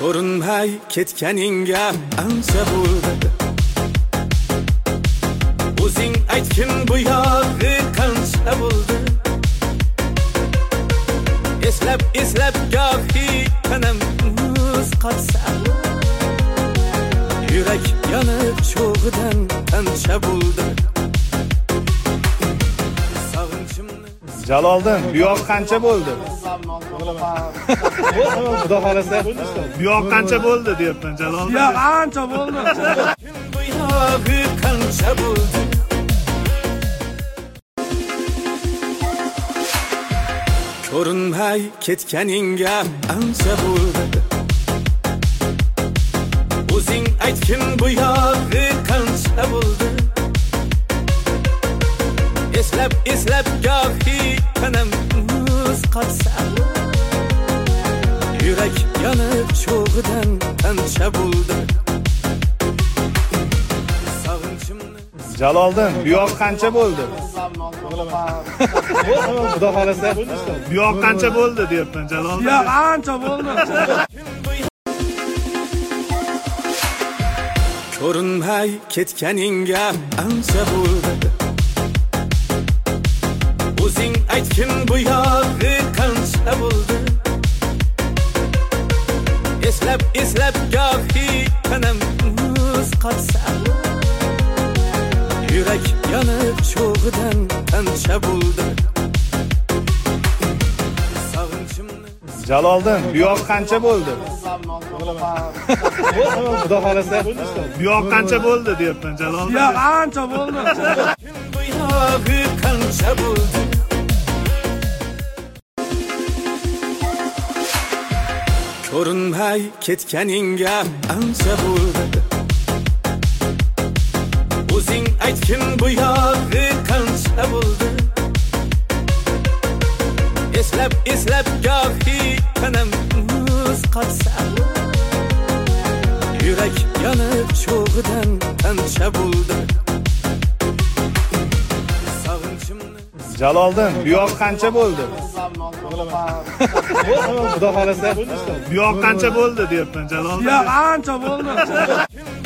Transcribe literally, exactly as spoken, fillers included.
ko'rinmay ketganingga ancha bo'ldi. O'zing aytgin bu yog'i qancha bo'ldi. Eslab eslab gohi tanam muz qotsa, yurak yonib cho'g'idan qancha bo'ldi. Jaloliddin, bu yoq qancha bo'ldi? Xudo xolasa, bu yoq qancha bo'ldi deyapman Jaloliddin. Yo'q, ancha bo'ldi. Bu yog'i qancha bo'ldi? Ko'rinmay ketganingga ancha bo'ldi. O'zing aytgin bu yog'i qancha bo'ldi. Eslab eslab gohi tanam muz qotsa, yurak yonib cho'g'idan qancha bo'ldi. Jaloliddin, bu yoq qancha bo'ldi? Xudo xolasa, bu yoq qancha bo'ldi deyapman Jaloliddin. Yo'q, ancha bo'ldi. Ko'rinmay ketganingga ancha bo'ldi. O'zing aytgin bu yog'i qancha bo'ldi. Eslab eslab gohi tanam muz qotsa, yurak yonib cho'g'idan qancha bo'ldi. Jaloliddin, bu yoq qancha bo'ldi? Xudo xolasa, bu yoq qancha bo'ldi deyapman Jaloliddin. Yo'q, ancha bo'ldi. Bu yog'i qancha bo'ldi? Ko'rinmay ketganingga ancha bo'ldi. O'zing aytgin bu yog'i qancha bo'ldi. Eslab eslab gohi tanam muz qotsa, yurak yonib cho'g'idan qancha bo'ldi. Jaloliddin, bu yoq qancha bo'ldi? Xudo xolasa, bu yoq qancha bo'ldi deyapman Jaloliddin. Yo'q, ancha bo'ldi.